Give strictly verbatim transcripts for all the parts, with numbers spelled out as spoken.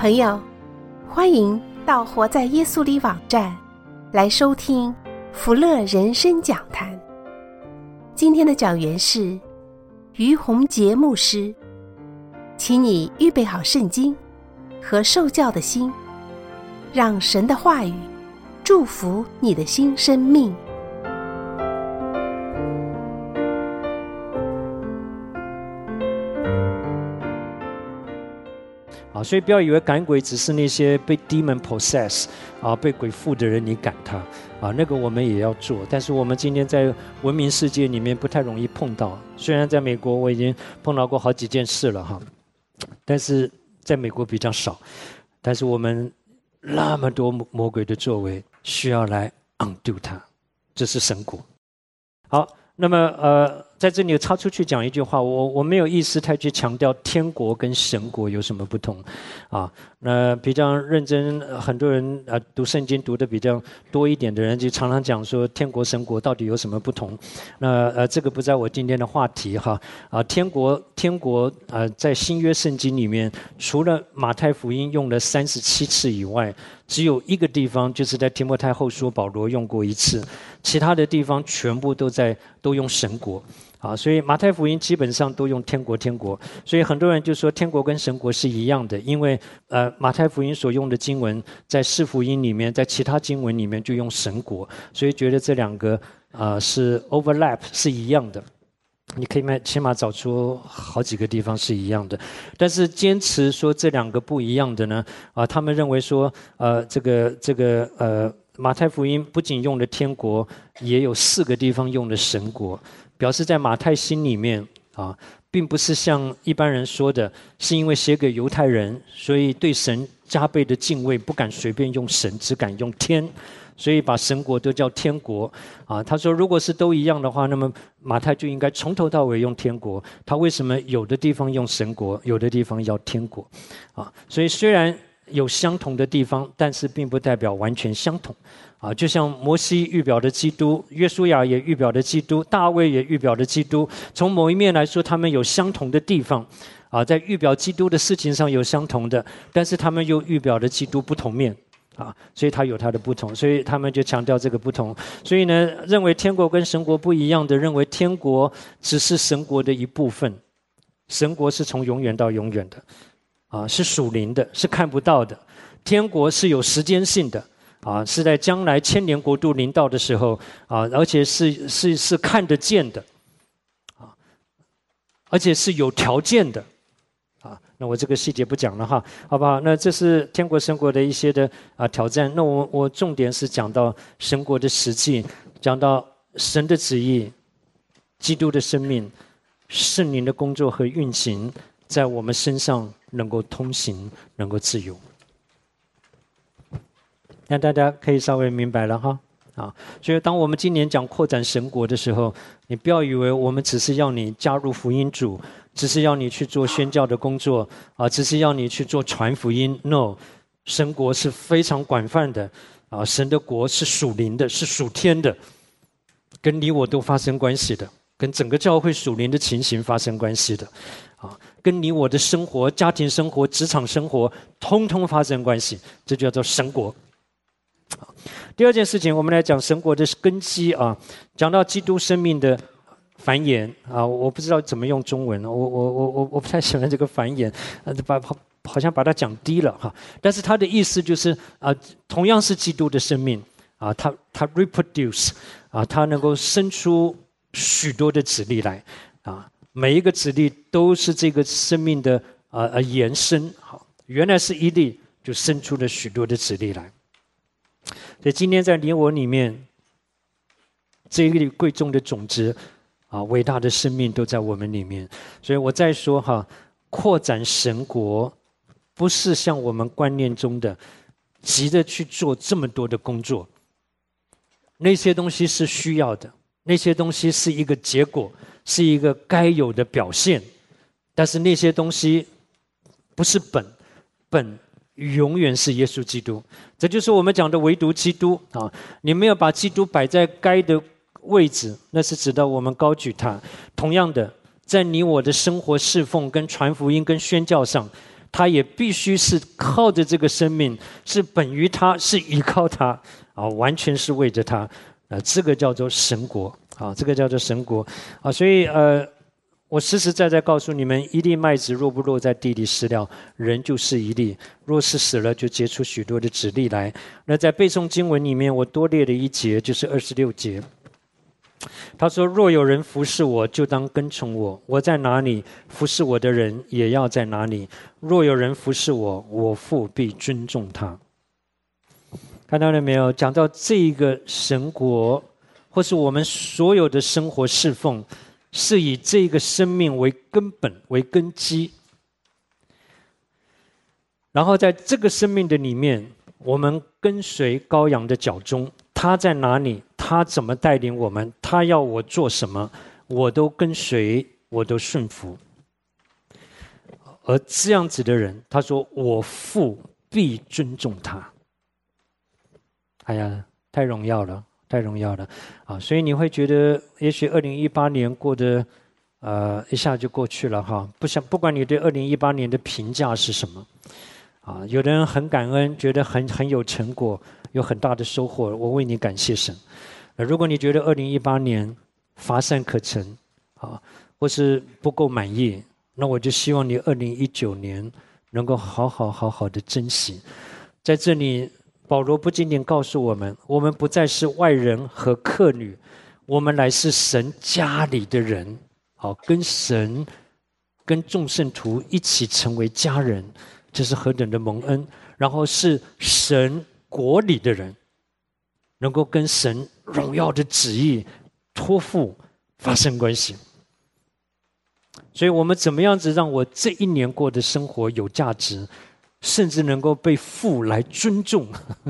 朋友，欢迎到活在耶稣里网站来收听福乐人生讲坛。今天的讲员是于洪杰牧师，请你预备好圣经和受教的心，让神的话语祝福你的新生命。 啊，所以不要以为赶鬼只是那些被 demon possess 啊，被鬼附的人你赶他啊，那个我们也要做。但是我们今天在文明世界里面不太容易碰到。虽然在美国我已经碰到过好几件事了哈，但是在美国比较少。但是我们那么多魔鬼的作为，需要来 undo 它，这是神国。好，那么呃。在这里插出去讲一句话，我我没有意思太去强调天国跟神国有什么不同，啊，那比较认真，很多人啊读圣经读的比较多一点的人，就常常讲说天国神国到底有什么不同？那呃这个不在我今天的话题哈，啊天国天国啊在新约圣经里面，除了马太福音用了三十七次以外，只有一个地方就是在提摩太后书保罗用过一次，其他的地方全部都在都用神国。啊，所以马太福音基本上都用天国天国，所以很多人就说天国跟神国是一样的，因为呃马太福音所用的经文在四福音里面，在其他经文里面就用神国，所以觉得这两个呃是 overlap 是一样的。你可以起码找出好几个地方是一样的，但是坚持说这两个不一样的呢，啊，他们认为说呃这个这个呃马太福音不仅用了天国，也有四个地方用了神国。表示在马太心里面啊，并不是像一般人说的，是因为写给犹太人，所以对神加倍的敬畏，不敢随便用神，只敢用天，所以把神国都叫天国啊。他说，如果是都一样的话，那么马太就应该从头到尾用天国。他为什么有的地方用神国，有的地方要天国啊？所以虽然有相同的地方，但是并不代表完全相同。啊，就像摩西预表的基督，约书亚也预表的基督，大卫也预表的基督。从某一面来说，他们有相同的地方，啊，在预表基督的事情上有相同的，但是他们又预表的基督不同面，啊，所以他有他的不同，所以他们就强调这个不同。所以呢，认为天国跟神国不一样的，认为天国只是神国的一部分，神国是从永远到永远的，啊，是属灵的，是看不到的。天国是有时间性的。啊，是在将来千年国度临到的时候啊，而且是是是看得见的，啊，而且是有条件的，啊，那我这个细节不讲了哈，好不好？那这是天国神国的一些的啊挑战。那我我重点是讲到神国的实际，讲到神的旨意、基督的生命、圣灵的工作和运行，在我们身上能够通行，能够自由。那大家可以稍微明白了哈，啊，所以当我们今年讲扩展神国的时候，你不要以为我们只是要你加入福音组，只是要你去做宣教的工作，啊，只是要你去做传福音。No， 神国是非常广泛的，啊，神的国是属灵的，是属天的，跟你我都发生关系的，跟整个教会属灵的情形发生关系的，啊，跟你我的生活、家庭生活、职场生活，通通发生关系，这就叫做神国。第二件事情，我们来讲神国的根基啊。讲到基督生命的繁衍啊，我不知道怎么用中文，我我我我我不太喜欢这个繁衍，把好像把它讲低了哈。但是它的意思就是啊，同样是基督的生命啊，它它 reproduce 啊，它能够生出许多的子粒来啊，每一个子粒都是这个生命的啊呃延伸。好，原来是一粒，就生出了许多的子粒来。所以今天在你我里面，这一粒贵重的种子啊，伟大的生命都在我们里面。所以我再说哈，扩展神国不是像我们观念中的急着去做这么多的工作，那些东西是需要的，那些东西是一个结果，是一个该有的表现，但是那些东西不是本，本永远是耶稣基督。这就是我们讲的唯独基督啊！你没有把基督摆在该的位置，那是指到我们高举他。同样的，在你我的生活侍奉、跟传福音、跟宣教上， 他也必须是靠着这个生命，是本于他，是依靠他啊，完全是为着他。呃，这个叫做神国啊，这个叫做神国啊。所以呃，我实实在在告诉你们，一粒麦子若不落在地里死了，人就是一粒；若是死了，就结出许多的子粒来。那在背诵经文里面，我多列了一节，就是二十六节。他说：“若有人服侍我，就当跟从我；我在哪里，服侍我的人也要在哪里。若有人服侍我，我父必尊重他。”看到了没有？讲到这一个神国，或是我们所有的生活侍奉，是以这个生命为根本、为根基。然后在这个生命的里面，我们跟随羔羊的脚踪，他在哪里？他怎么带领我们？他要我做什么？我都跟随，我都顺服。而这样子的人，他说：“我父必尊重他。”哎呀，太荣耀了，太荣耀了啊！所以你会觉得，也许二零一八年过得，呃，一下就过去了哈。不想，不管你对二零一八年的评价是什么，啊，有的人很感恩，觉得很很有成果，有很大的收获，我为你感谢神。如果你觉得二零一八年乏善可陈啊，或是不够满意，那我就希望你二零一九年能够好好好好的珍惜。在这里，保罗不仅仅告诉我们，我们不再是外人和客旅，我们来是神家里的人，好，跟神、跟众圣徒一起成为家人，这是何等的蒙恩！然后是神国里的人，能够跟神荣耀的旨意托付发生关系。所以我们怎么样子让我这一年过的生活有价值，甚至能够被父来尊重，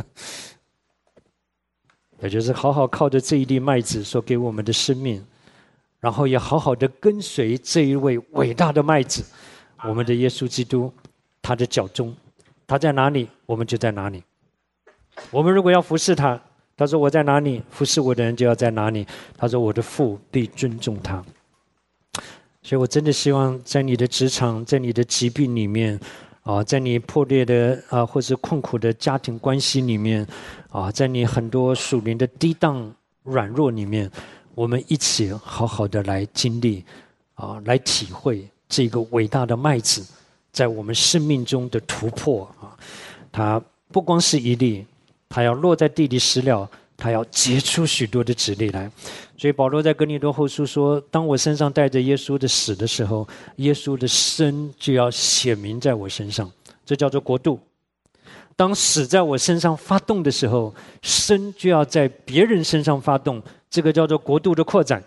也就是好好靠着这一粒麦子所给我们的生命，然后也好好的跟随这一位伟大的麦子，我们的耶稣基督，他的脚踪，他在哪里，我们就在哪里。我们如果要服侍他，他说我在哪里，服侍我的人就要在哪里。他说我的父必尊重他。所以我真的希望在你的职场，在你的疾病里面啊，在你破裂的啊或是困苦的家庭关系里面啊，在你很多属灵的低档软弱里面，我们一起好好的来经历啊，来体会这个伟大的麦子在我们生命中的突破啊。它不光是一粒，它要落在地里死了，它要结出许多的子粒来。所以保罗在哥林多后书说，当我身上带着耶稣的死的时候，耶稣的生就要显明在我身上，这叫做国度。当死在我身上发动的时候，生就要在别人身上发动，这个叫做国度的扩展。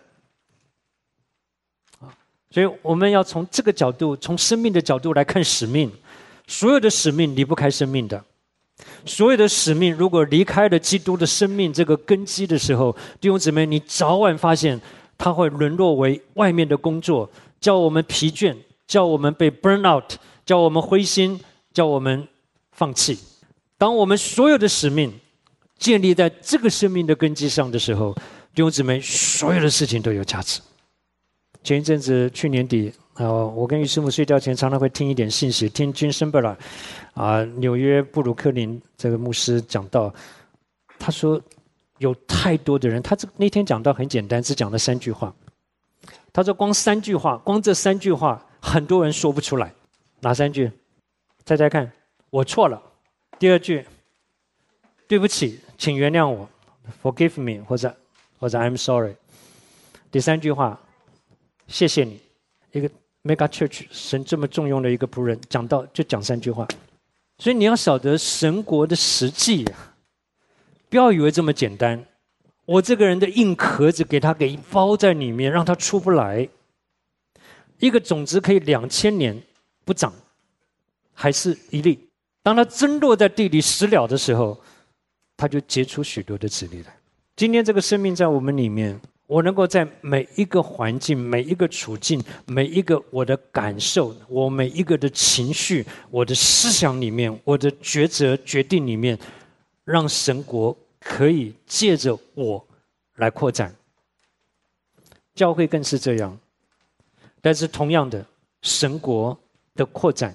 所以我们要从这个角度，从生命的角度来看使命。所有的使命离不开生命的，所有的使命如果离开了基督的生命这个根基的时候，弟兄姊妹，你早晚发现它会沦落为外面的工作，叫我们疲倦，叫我们被 burn out， 叫我们灰心，叫我们放弃。当我们所有的使命建立在这个生命的根基上的时候，弟兄姊妹，所有的事情都有价值。前一阵子去年底呃，我跟于师母睡觉前常常会听一点信息，听 Jim Sembler 啊，纽约布鲁克林这个牧师讲到，他说有太多的人，他这那天讲到很简单，只讲了三句话。他说光三句话，光这三句话，很多人说不出来。哪三句？猜猜看。我错了。第二句，对不起，请原谅我 ，forgive me， 或者或者 I'm sorry。第三句话，谢谢你。一个 Mega Church 神这么重用的一个仆人，讲到就讲三句话。所以你要晓得神国的实际，不要以为这么简单。我这个人的硬壳子给他给包在里面，让他出不来。一个种子可以两千年不长，还是一粒。当它真落在地里死了的时候，它就结出许多的子粒来。今天这个生命在我们里面，我能够在每一个环境、每一个处境、每一个我的感受、我每一个的情绪、我的思想里面、我的抉择决定里面，让神国可以借着我来扩展。教会更是这样。但是同样的，神国的扩展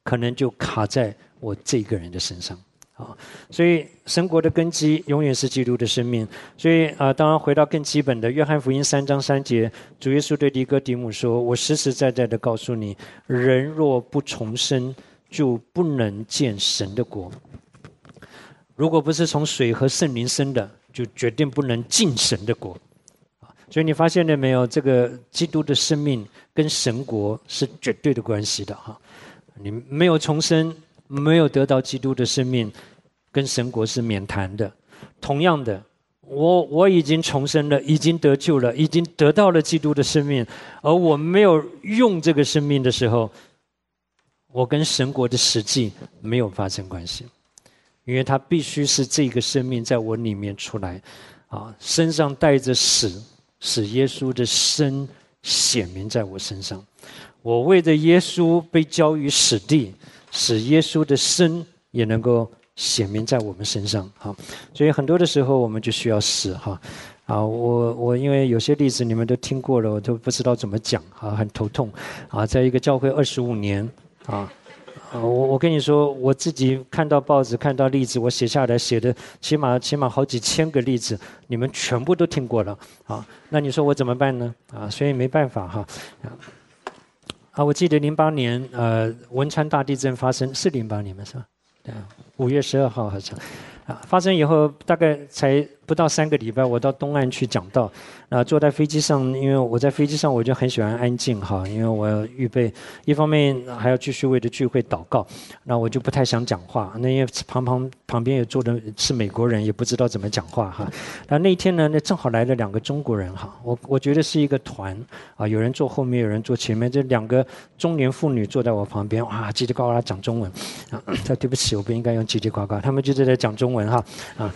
可能就卡在我这个人的身上。啊，所以神国的根基永远是基督的生命。所以啊，当然回到更基本的，约翰福音三章三节，主耶稣对尼哥底母说：“我实实在在的告诉你，人若不重生，就不能见神的国。如果不是从水和圣灵生的，就决定不能进神的国。”所以你发现了没有？这个基督的生命跟神国是绝对的关系的哈。你没有重生，没有得到基督的生命，跟神国是免谈的。同样的，我我已经重生了，已经得救了，已经得到了基督的生命，而我没有用这个生命的时候，我跟神国的实际没有发生关系，因为它必须是这个生命在我里面出来，啊，身上带着死，使耶稣的生显明在我身上。我为着耶稣被交于死地，使耶稣的生也能够显明在我们身上。好，所以很多的时候我们就需要死哈。啊，我我因为有些例子你们都听过了，我都不知道怎么讲啊，很头痛啊。在一个教会二十五年啊。我我跟你说，我自己看到报纸看到例子，我写下来写的起码起码好几千个例子，你们全部都听过了啊。那你说我怎么办呢？啊，所以没办法哈。啊，我记得零八年呃汶川大地震发生是零八年吗？是吧？对啊，五月十二号好像。啊，发生以后大概才不到三个礼拜，我到东岸去讲道。啊，坐在飞机上，因为我在飞机上我就很喜欢安静哈，因为我要预备，一方面还要继续为了聚会祷告，那我就不太想讲话。那因为旁旁旁边也坐的是美国人，也不知道怎么讲话哈。那那一天呢，那正好来了两个中国人哈，我我觉得是一个团啊，有人坐后面，有人坐前面，这两个中年妇女坐在我旁边，哇，叽里呱呱讲中文啊，对不起，我不应该用叽里呱呱，他们就在讲中文哈啊。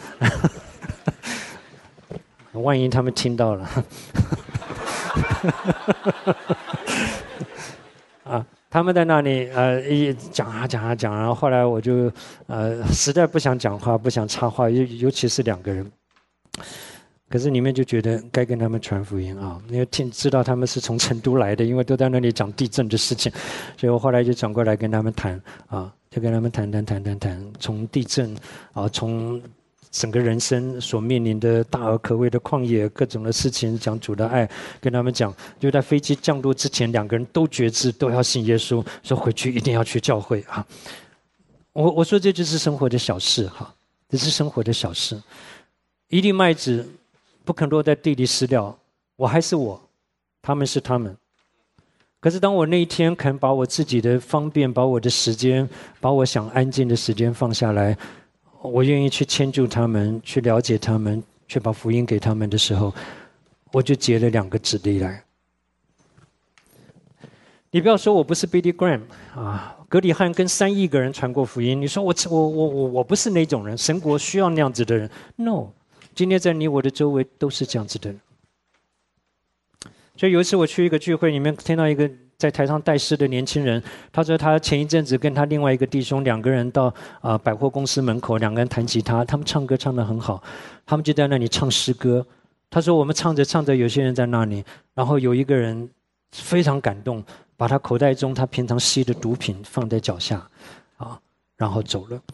万一他们听到了，啊，他们在那里呃一讲啊讲啊讲啊，然后后来我就呃实在不想讲话，不想插话，尤尤其是两个人，可是你们就觉得该跟他们传福音啊，因为听知道他们是从成都来的，因为都在那里讲地震的事情，所以我后来就转过来跟他们谈啊，就跟他们谈谈谈谈谈，从地震啊，从整个人生所面临的大而可畏的旷野，各种的事情，讲主的爱，跟他们讲。就在飞机降落之前，两个人都决志，都要信耶稣，说回去一定要去教会啊。我我说这就是生活的小事哈，这是生活的小事。一粒麦子不肯落在地里死掉，我还是我，他们是他们。可是当我那一天肯把我自己的方便，把我的时间，把我想安静的时间放下来，我愿意去迁就他们，去了解他们，去把福音给他们的时候，我就结了两个子弟来。你不要说我不是 Billy Graham 啊，葛理翰跟三亿个人传过福音。你说我我我我我不是那种人，神国需要那样子的人。No， 今天在你我的周围都是这样子的人。所以有一次我去一个聚会里面，听到一个在台上带诗的年轻人，他说他前一阵子跟他另外一个弟兄两个人到啊、呃、百货公司门口，两个人弹吉他，他们唱歌唱得很好，他们就在那里唱诗歌。他说我们唱着唱着，有些人在那里，然后有一个人非常感动，把他口袋中他平常吸的毒品放在脚下，啊，然后走了。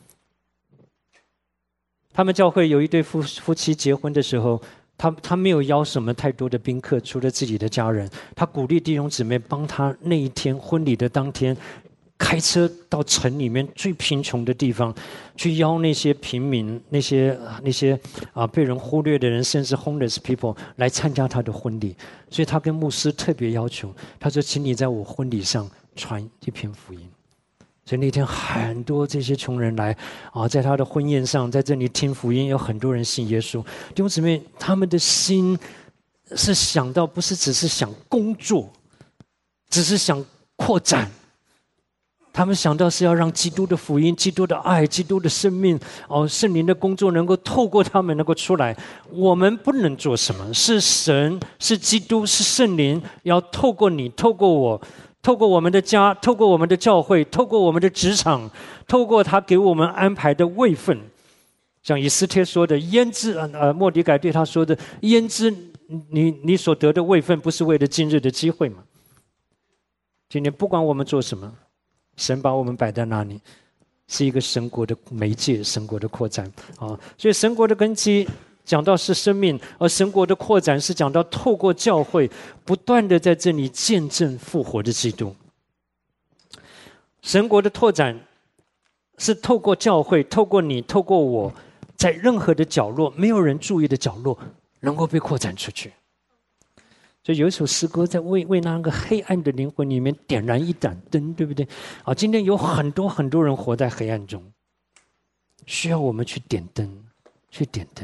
他们教会有一对夫夫妻结婚的时候。他他没有邀什么太多的宾客，除了自己的家人。他鼓励弟兄姊妹帮他那一天婚礼的当天，开车到城里面最贫穷的地方，去邀那些平民、那些那些啊被人忽略的人，甚至 homeless people 来参加他的婚礼。所以他跟牧师特别要求，他说：“请你在我婚礼上传一篇福音。”所以那天很多这些穷人来啊，在他的婚宴上，在这里听福音，有很多人信耶稣。弟兄姊妹，他们的心是想到不是只是想工作，只是想扩展，他们想到是要让基督的福音、基督的爱、基督的生命哦，圣灵的工作能够透过他们能够出来。我们不能做什么，是神、是基督、是圣灵要透过你、透过我。透过我们的家，透过我们的教会，透过我们的职场，透过他给我们安排的位分，像以斯帖说的，焉知呃末底改对他说的，焉知你你所得的位分不是为了今日的机会吗？今天不管我们做什么， 神把我们摆在那里，是一个神国的媒介，神国的扩展啊。所以神国的根基讲到是生命，而神国的扩展是讲到透过教会不断的在这里见证复活的基督。神国的拓展是透过教会，透过你，透过我，在任何的角落没有人注意的角落能够被扩展出去。所以有一首诗歌在为为那个黑暗的灵魂里面点燃一盏灯，对不对？啊，今天有很多很多人活在黑暗中，需要我们去点灯，去点灯。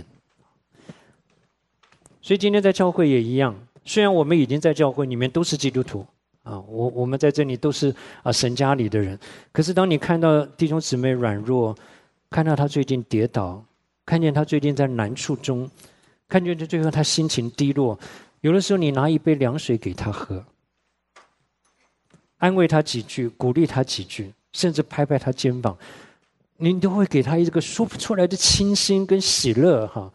所以今天在教会也一样，虽然我们已经在教会里面都是基督徒啊，我我们在这里都是啊神家里的人，可是当你看到弟兄姊妹软弱，看到他最近跌倒，看见他最近在难处中，看见最后他心情低落，有的时候你拿一杯凉水给他喝，安慰他几句，鼓励他几句，甚至拍拍他肩膀，你都会给他一个说不出来的清新跟喜乐哈。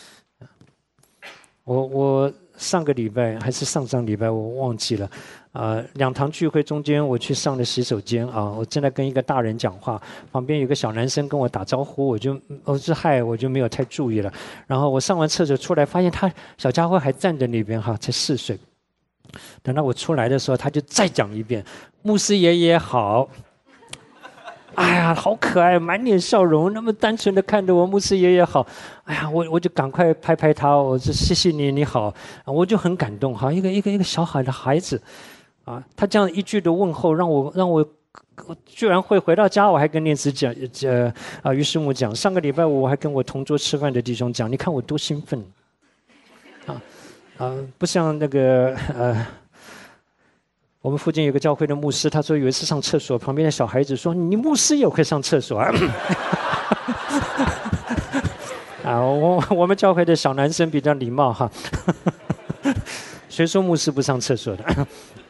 我我上个礼拜还是上上礼拜我忘记了，呃，两堂聚会中间我去上了洗手间啊，我正在跟一个大人讲话，旁边有个小男生跟我打招呼，我就我是嗨，我就没有太注意了。然后我上完厕所出来，发现他小家伙还站在那边哈，才四岁。等到我出来的时候，他就再讲一遍：“牧师爷爷好。”哎呀，好可爱，满脸笑容，那么单纯的看着我，牧师爷爷好。哎呀，我我就赶快拍拍他，我说谢谢你，你好，我就很感动哈，一个一个一个小孩的孩子，啊，他这样一句的问候，让我让我，我居然会回到家，我还跟念慈讲，呃啊于师母讲，上个礼拜五我还跟我同桌吃饭的弟兄讲，你看我多兴奋，啊啊，不像那个呃。我们附近有个教会的牧师，他说有一次上厕所，旁边的小孩子说：“你牧师也会上厕所啊？”啊，我我们教会的小男生比较礼貌哈，谁说牧师不上厕所的？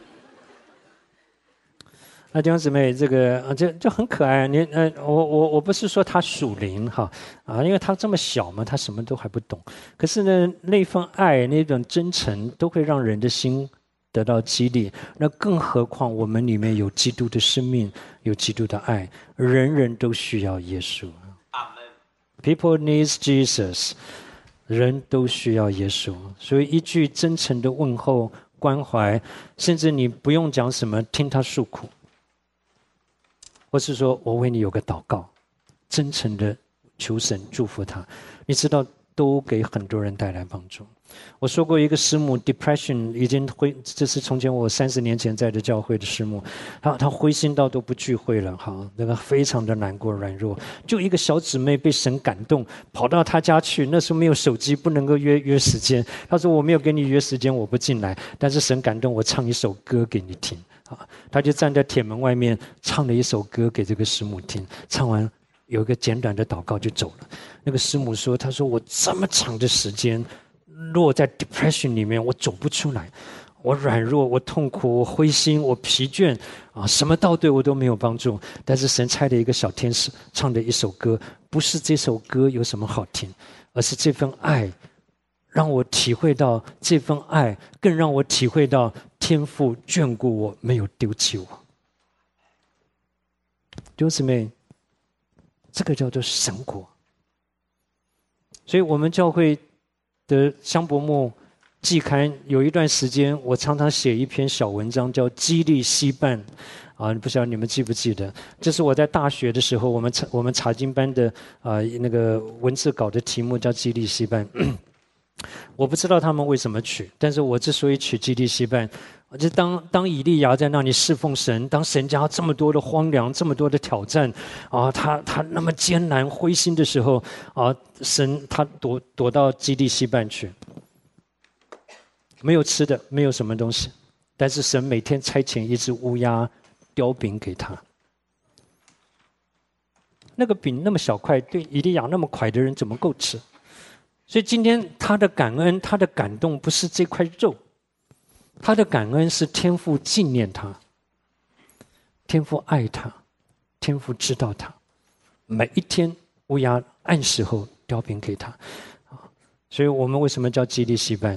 那弟兄姊妹，这个啊，就就很可爱。你呃，我我我不是说他属灵哈啊，因为他这么小嘛，他什么都还不懂。可是呢，那份爱、那种真诚，都会让人的心得到激励，那更何况我们里面有基督的生命，有基督的爱，人人都需要耶稣。People need Jesus， 人都需要耶稣。所以一句真诚的问候、关怀，甚至你不用讲什么，听他诉苦，或是说我为你有个祷告，真诚的求神祝福他，你知道，都给很多人带来帮助。我说过一个师母 depression 已经灰，这是从前我三十年前在的教会的师母，她她灰心到都不聚会了哈，那个非常的难过软弱，就一个小姊妹被神感动，跑到她家去，那时候没有手机，不能够约约时间，她说我没有跟你约时间，我不进来，但是神感动我唱一首歌给你听啊，她就站在铁门外面唱了一首歌给这个师母听，唱完有一个简短的祷告就走了。那个师母说，她说我这么长的时间落在 depression 里面，我走不出来，我软弱，我痛苦，我灰心，我疲倦啊，什么道对我都没有帮助。但是神差了一个小天使唱的一首歌，不是这首歌有什么好听，而是这份爱让我体会到，这份爱更让我体会到天父眷顾我，没有丢弃我。弟兄姊妹，这个叫做神国。所以我们教会的香柏木季刊有一段时间，我常常写一篇小文章，叫《激励西办》啊，不晓得你们记不记得？这是我在大学的时候，我们查我们查经班的啊那个文字稿的题目叫《激励西办》。我不知道他们为什么取，但是我之所以取激励西办，就当当以利亚在那里侍奉神，当神家这么多的荒凉，这么多的挑战啊，他他那么艰难灰心的时候啊，神他躲躲到基利西半去，没有吃的，没有什么东西，但是神每天差遣一只乌鸦叼饼给他。那个饼那么小块，对以利亚那么快的人怎么够吃？所以今天他的感恩，他的感动不是这块肉，他的感恩是天父纪念他，天父爱他，天父知道他，每一天乌鸦按时候叼饼给他。所以我们为什么叫激励西班？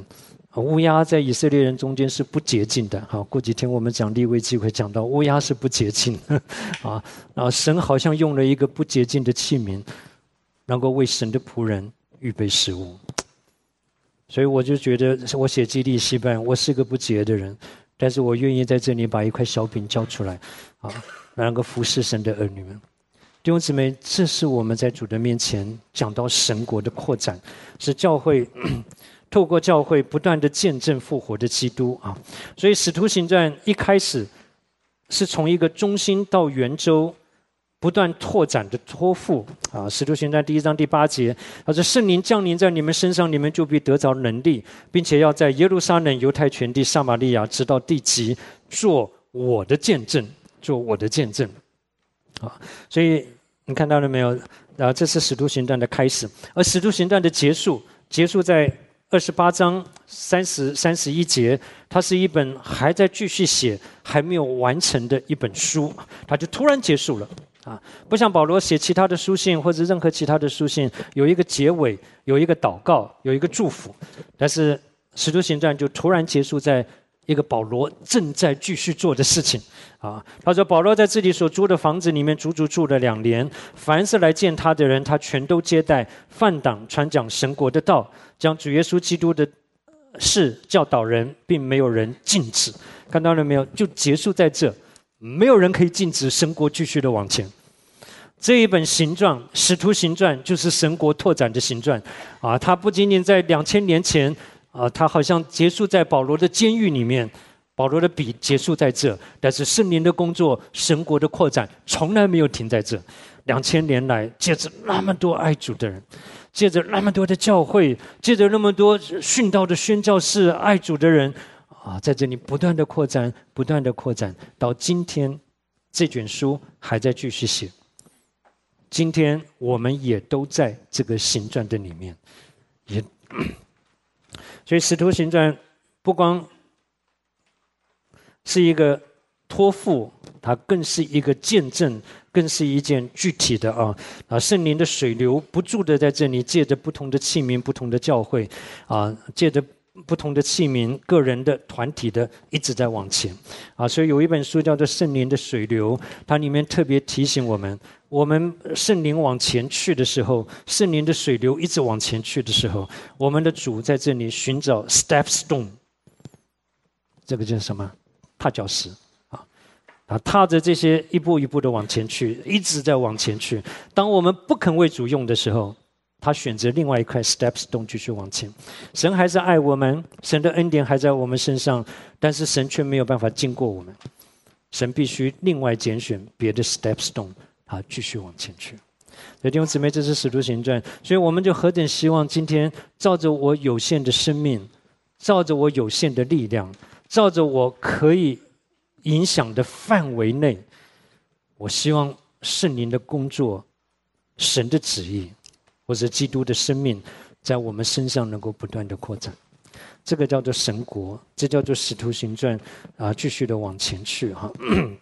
乌鸦在以色列人中间是不洁净的。好，过几天我们讲利未记会讲到乌鸦是不洁净的啊。啊，神好像用了一个不洁净的器皿，能够为神的仆人预备食物。所以我就觉得，我写基利西班，我是个不洁的人，但是我愿意在这里把一块小饼交出来，啊，能够服侍神的儿女们。弟兄姊妹，这是我们在主的面前讲到神国的扩展，是教会。透过教会不断的见证复活的基督啊，所以使徒行传一开始是从一个中心到圆周不断拓展的托付啊。使徒行传第一章第八节，他说：“圣灵降临在你们身上，你们就必得着能力，并且要在耶路撒冷、犹太全地、撒玛利亚，直到地极，做我的见证，做我的见证。”啊，所以你看到了没有？啊，这是使徒行传的开始，而使徒行传的结束，结束在二十八章三十三十一节，它是一本还在继续写、还没有完成的一本书，它就突然结束了啊！不像保罗写其他的书信或者任何其他的书信，有一个结尾，有一个祷告，有一个祝福，但是《使徒行传》就突然结束在一个保罗正在继续做的事情啊！他说，保罗在自己所租的房子里面足足住了两年，凡是来见他的人，他全都接待，放胆传讲神国的道。将主耶稣基督的事教导人，并没有人禁止。看到了没有？就结束在这，没有人可以禁止神国继续的往前。这一本行传《使徒行传》就是神国拓展的行传啊！它不仅仅在两千年前啊，它好像结束在保罗的监狱里面，保罗的笔结束在这，但是圣灵的工作、神国的扩展从来没有停在这。两千年来，借着那么多爱主的人，借着那么多的教会，借着那么多殉道的宣教士、爱主的人啊，在这里不断的扩展，不断的扩展，到今天，这卷书还在继续写。今天我们也都在这个行传的里面，也，所以《使徒行传》不光是一个托付，它更是一个见证。更是一件具体的啊啊，圣灵的水流不住的在这里，借着不同的器皿、不同的教会啊，借着不同的器皿、个人的、团体的，一直在往前啊。所以有一本书叫做《圣灵的水流》，它里面特别提醒我们：我们圣灵往前去的时候，圣灵的水流一直往前去的时候，我们的主在这里寻找 step stone， 这个叫什么？踏脚石。啊，踏着这些一步一步的往前去，一直在往前去。当我们不肯为主用的时候，他选择另外一块 step stone 继续往前。神还是爱我们，神的恩典还在我们身上，但是神却没有办法经过我们，神必须另外拣选别的 step stone， 啊，继续往前去。所以弟兄姊妹，这是使徒行传，所以我们就何等希望今天照着我有限的生命，照着我有限的力量，照着我可以影响的范围内，我希望圣灵的工作、神的旨意，或者基督的生命，在我们身上能够不断的扩展。这个叫做神国，这叫做使徒行传啊，继续的往前去哈。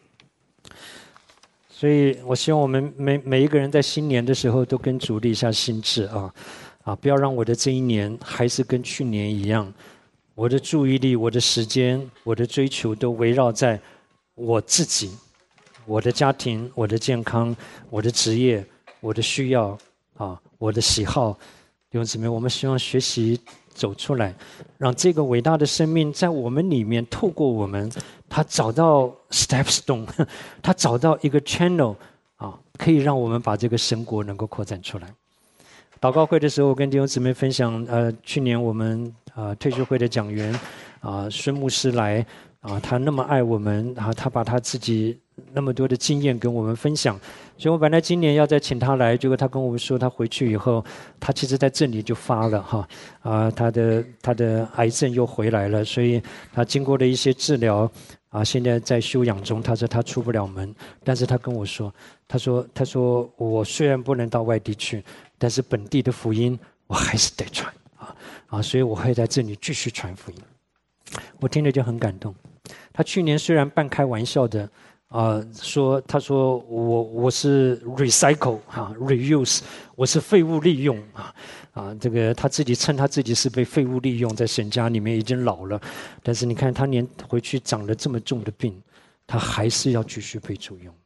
所以我希望我们每每一个人在新年的时候都跟主立下心志啊啊，不要让我的这一年还是跟去年一样。我的注意力、我的时间、我的追求都围绕在我自己、我的家庭、我的健康、我的职业、我的需要啊、我的喜好。弟兄姊妹，我们希望学习走出来，让这个伟大的生命在我们里面，透过我们，他找到 stepstone， 他找到一个 channel 啊，可以让我们把这个神国能够扩展出来。祷告会的时候，我跟弟兄姊妹分享，呃，去年我们啊、呃、退休会的讲员啊、呃、孙牧师来啊、呃，他那么爱我们，啊，他把他自己那么多的经验跟我们分享，所以我本来今年要再请他来，结果他跟我们说，他回去以后，他其实在这里就发了哈啊、呃，他的他的癌症又回来了，所以他经过了一些治疗啊，现在在休养中。他说他出不了门，但是他跟我说，他说他说我虽然不能到外地去，但是本地的福音我还是得传啊啊，所以我会在这里继续传福音。我听了就很感动。他去年虽然半开玩笑的啊、呃、说，他说我我是 recycle 哈、啊、reuse， 我是废物利用啊啊，这个他自己称他自己是被废物利用，在神家里面已经老了，但是你看他连回去长了这么重的病，他还是要继续被主用。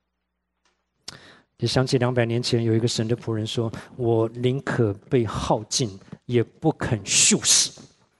也想起两百年前有一个神的仆人说：“我宁可被耗尽，也不肯锈死。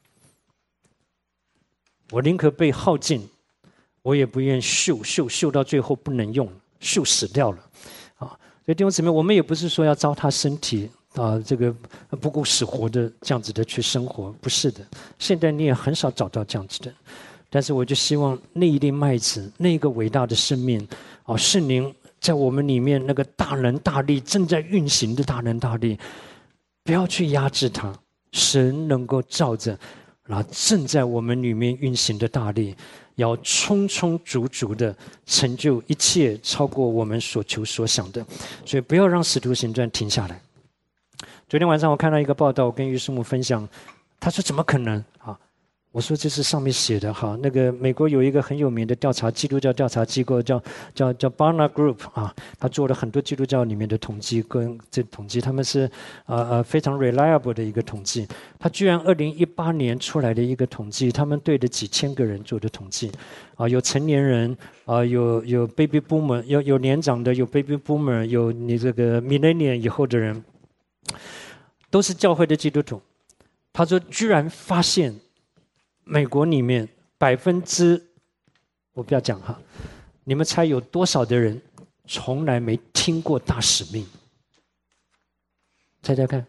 我宁可被耗尽，我也不愿锈锈锈到最后不能用，锈死掉了。”啊，所以弟兄姊妹，我们也不是说要糟蹋身体啊，这个不顾死活的这样子的去生活，不是的。现在你也很少找到这样子的，但是我就希望那一粒麦子，那个伟大的生命啊，圣灵在我们里面那个大能大力正在运行的大能大力，不要去压制它，神能够照着然后正在我们里面运行的大力，要充充足足的成就一切超过我们所求所想的，所以不要让使徒行传停下来。昨天晚上我看到一个报道，我跟于师母分享，他说怎么可能啊？我说这是上面写的哈，那个美国有一个很有名的调查基督教调查机构叫叫叫 Barna Group 啊，他做了很多基督教里面的统计跟这统计，他们是呃呃非常 reliable 的一个统计。他居然二零一八年出来的一个统计，他们对着几千个人做的统计，啊，有成年人啊，有有 baby boomer， 有有年长的，有 baby boomer， 有你这个 millennium 以后的人，都是教会的基督徒。他说居然发现。美国里面百分之，我不要讲哈，你们猜有多少的人从来没听过大使命？猜猜看。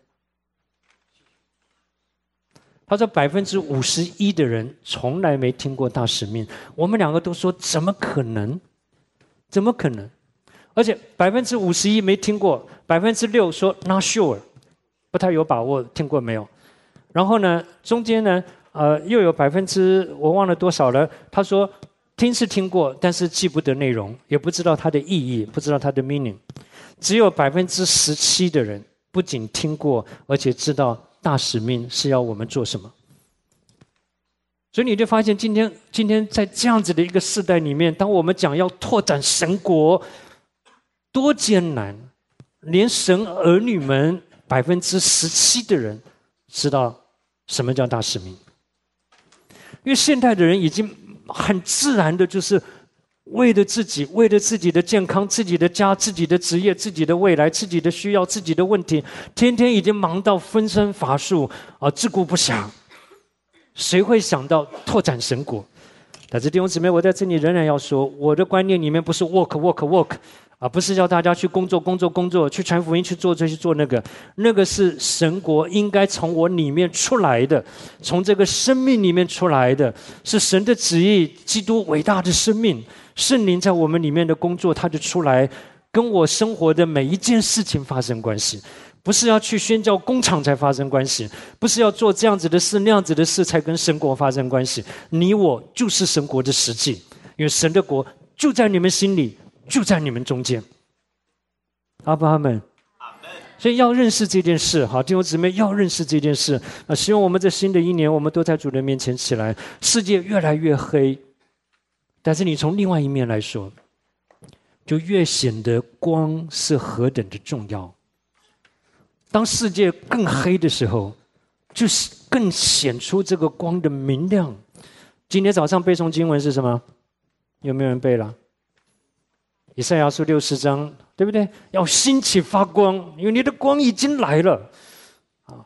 他说百分之五十一的人从来没听过大使命。我们两个都说怎么可能？怎么可能？而且百分之五十一没听过，百分之六说 not sure， 不太有把握，听过没有？然后呢，中间呢？呃，又有百分之我忘了多少了。他说，听是听过，但是记不得内容，也不知道它的意义，不知道它的 meaning。只有百分之十七的人不仅听过，而且知道大使命是要我们做什么。所以你就发现，今天今天在这样子的一个世代里面，当我们讲要拓展神国，多艰难，连神儿女们百分之十七的人知道什么叫大使命。因为现代的人已经很自然的，就是为了自己，为了自己的健康、自己的家、自己的职业、自己的未来、自己的需要、自己的问题，天天已经忙到分身乏术啊，自顾不暇。谁会想到拓展神国？但是弟兄姊妹，我在这里仍然要说，我的观念里面不是 work work work。啊，不是叫大家去工作、工作、工作，去传福音、去做这、去做那个，那个是神国应该从我里面出来的，从这个生命里面出来的，是神的旨意，基督伟大的生命，圣灵在我们里面的工作，它就出来，跟我生活的每一件事情发生关系。不是要去宣教工厂才发生关系，不是要做这样子的事、那样子的事才跟神国发生关系。你我就是神国的实际，因为神的国就在你们心里。就在你们中间，阿爸阿们，所以要认识这件事，好弟兄姊妹要认识这件事啊！希望我们这新的一年，我们都在主的面前起来。世界越来越黑，但是你从另外一面来说，就越显得光是何等的重要。当世界更黑的时候，就是更显出这个光的明亮。今天早上背诵经文是什么？有没有人背了？以赛亚书六十章，对不对？要兴起发光，因为你的光已经来了啊！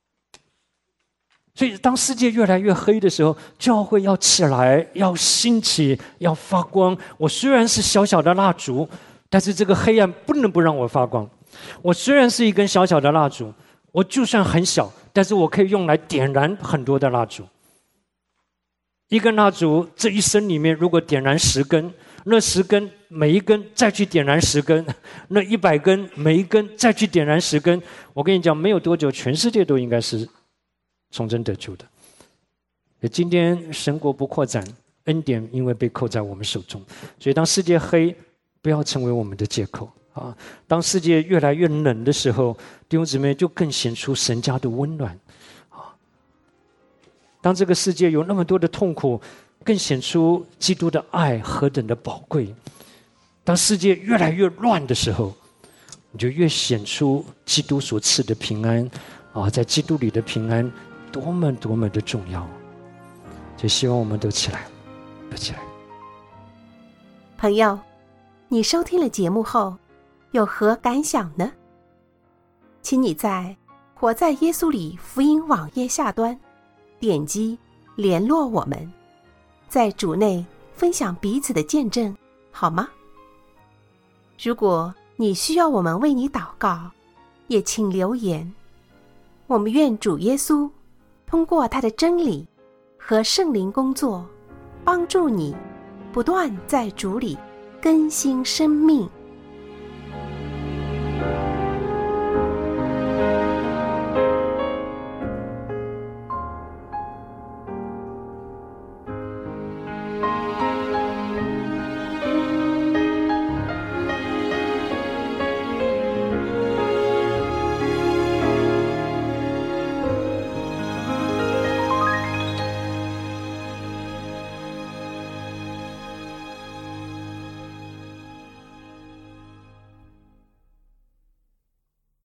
所以，当世界越来越黑的时候，教会要起来，要兴起，要发光。我虽然是小小的蜡烛，但是这个黑暗不能不让我发光。我虽然是一根小小的蜡烛，我就算很小，但是我可以用来点燃很多的蜡烛。一根蜡烛，这一生里面如果点燃十根，那十根每一根再去点燃十根，那一百根每一根再去点燃十根，我跟你讲，没有多久，全世界都应该是重生得救的。今天神国不扩展，恩典因为被扣在我们手中，所以当世界黑，不要成为我们的借口啊！当世界越来越冷的时候，弟兄姊妹就更显出神家的温暖啊！当这个世界有那么多的痛苦，更显出基督的爱何等的宝贵。当世界越来越乱的时候，你就越显出基督所赐的平安啊，在基督里的平安多么多么的重要。就希望我们都起来，都起来。 朋友，你收听了节目后有何感想呢？请你在活在耶稣里福音网页下端点击联络我们，在主内分享彼此的见证，好吗？如果你需要我们为你祷告，也请留言。我们愿主耶稣通过他的真理和圣灵工作，帮助你不断在主里更新生命。